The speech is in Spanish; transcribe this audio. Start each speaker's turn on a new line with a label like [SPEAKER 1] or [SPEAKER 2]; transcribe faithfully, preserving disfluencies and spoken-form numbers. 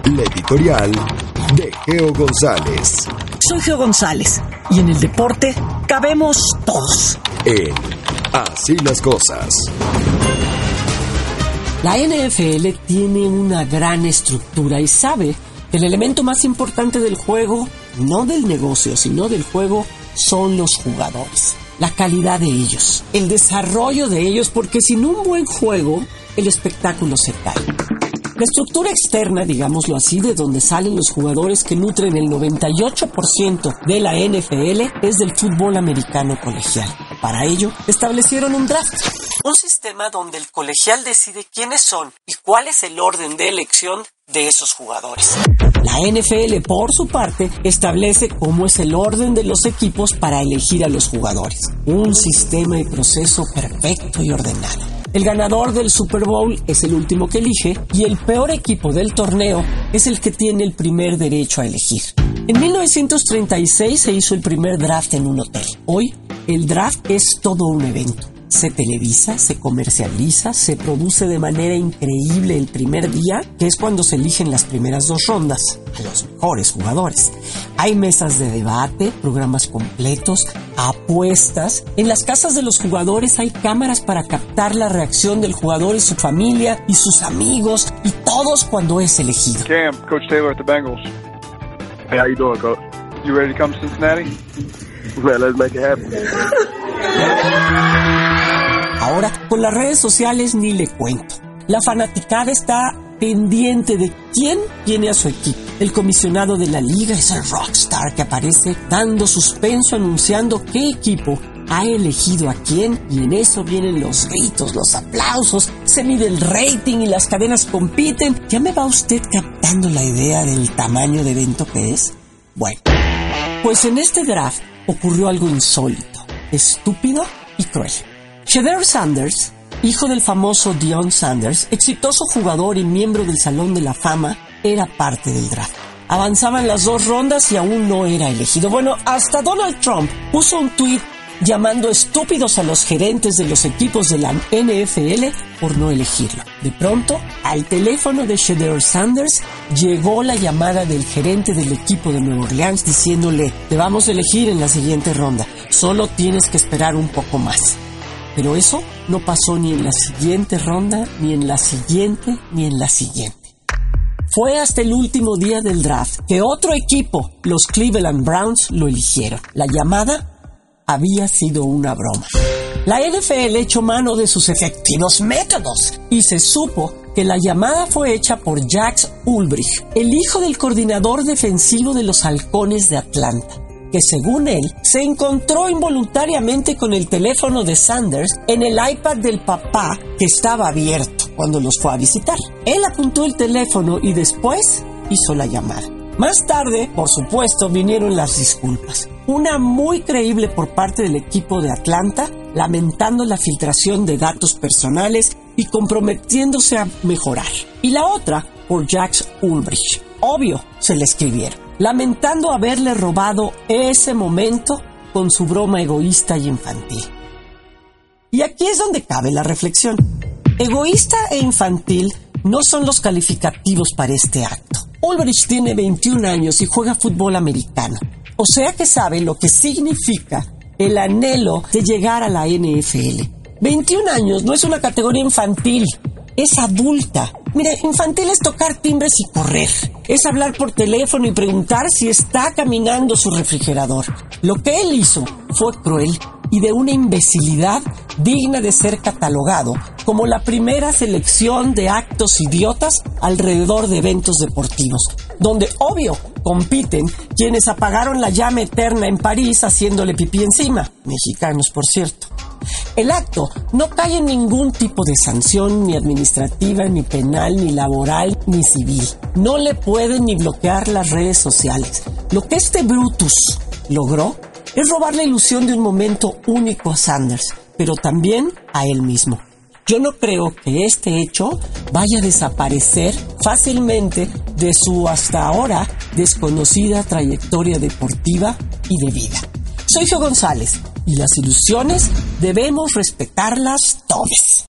[SPEAKER 1] La editorial de Geo González.
[SPEAKER 2] Soy Geo González y en el deporte cabemos todos.
[SPEAKER 1] En Así las Cosas.
[SPEAKER 2] La N F L tiene una gran estructura y sabe que el elemento más importante del juego, no del negocio, sino del juego, son los jugadores. La calidad de ellos, el desarrollo de ellos, porque sin un buen juego, el espectáculo se cae. La estructura externa, digámoslo así, de donde salen los jugadores que nutren el noventa y ocho por ciento de la N F L, es del fútbol americano colegial. Para ello, establecieron un draft, un sistema donde el colegial decide quiénes son y cuál es el orden de elección de esos jugadores. La N F L, por su parte, establece cómo es el orden de los equipos para elegir a los jugadores. Un sistema y proceso perfecto y ordenado. El ganador del Super Bowl es el último que elige y el peor equipo del torneo es el que tiene el primer derecho a elegir. En mil novecientos treinta y seis se hizo el primer draft en un hotel. Hoy, el draft es todo un evento. Se televisa, se comercializa, se produce de manera increíble el primer día, que es cuando se eligen las primeras dos rondas, a los mejores jugadores. Hay mesas de debate, programas completos, apuestas. En las casas de los jugadores hay cámaras para captar la reacción del jugador y su familia y sus amigos y todos cuando es elegido.
[SPEAKER 3] Cam, Coach Taylor at the Bengals. Hey, how you doing, Coach? You ready to come to Cincinnati?
[SPEAKER 4] Man, let's make it happen.
[SPEAKER 2] Ahora, con las redes sociales ni le cuento. La fanaticada está pendiente de quién tiene a su equipo. El comisionado de la liga es el rockstar que aparece dando suspenso, anunciando qué equipo ha elegido a quién, y en eso vienen los gritos, los aplausos, se mide el rating y las cadenas compiten. ¿Ya me va usted captando la idea del tamaño de evento que es? Bueno, pues en este draft ocurrió algo insólito, estúpido y cruel. Shedeur Sanders, hijo del famoso Deion Sanders, exitoso jugador y miembro del Salón de la Fama, era parte del draft. Avanzaban las dos rondas y aún no era elegido. Bueno, hasta Donald Trump puso un tuit llamando estúpidos a los gerentes de los equipos de la N F L por no elegirlo. De pronto, al teléfono de Shedeur Sanders llegó la llamada del gerente del equipo de Nueva Orleans diciéndole: te vamos a elegir en la siguiente ronda, solo tienes que esperar un poco más. Pero eso no pasó ni en la siguiente ronda, ni en la siguiente, ni en la siguiente. Fue hasta el último día del draft que otro equipo, los Cleveland Browns, lo eligieron. La llamada había sido una broma. La N F L echó mano de sus efectivos métodos y se supo que la llamada fue hecha por Jack Ulbrich, el hijo del coordinador defensivo de los Halcones de Atlanta, que según él, se encontró involuntariamente con el teléfono de Sanders en el iPad del papá que estaba abierto cuando los fue a visitar. Él apuntó el teléfono y después hizo la llamada. Más tarde, por supuesto, vinieron las disculpas. Una muy creíble por parte del equipo de Atlanta, lamentando la filtración de datos personales y comprometiéndose a mejorar. Y la otra, por Jack Ulbrich. Obvio, se le escribieron, lamentando haberle robado ese momento con su broma egoísta y infantil. Y aquí es donde cabe la reflexión. Egoísta e infantil no son los calificativos para este acto. Ulbrich tiene veintiún años y juega fútbol americano, o sea que sabe lo que significa el anhelo de llegar a la N F L. veintiún años no es una categoría infantil, es adulta. Mire, infantil es tocar timbres y correr. Es hablar por teléfono y preguntar si está caminando su refrigerador. Lo que él hizo fue cruel y de una imbecilidad digna de ser catalogado como la primera selección de actos idiotas alrededor de eventos deportivos, donde, obvio, compiten quienes apagaron la llama eterna en París haciéndole pipí encima. Mexicanos, por cierto. El acto no cae en ningún tipo de sanción, ni administrativa, ni penal, ni laboral, ni civil. No le pueden ni bloquear las redes sociales. Lo que este Brutus logró es robar la ilusión de un momento único a Sanders, pero también a él mismo. Yo no creo que este hecho vaya a desaparecer fácilmente de su hasta ahora desconocida trayectoria deportiva y de vida. Soy Geo González y las ilusiones debemos respetarlas todas.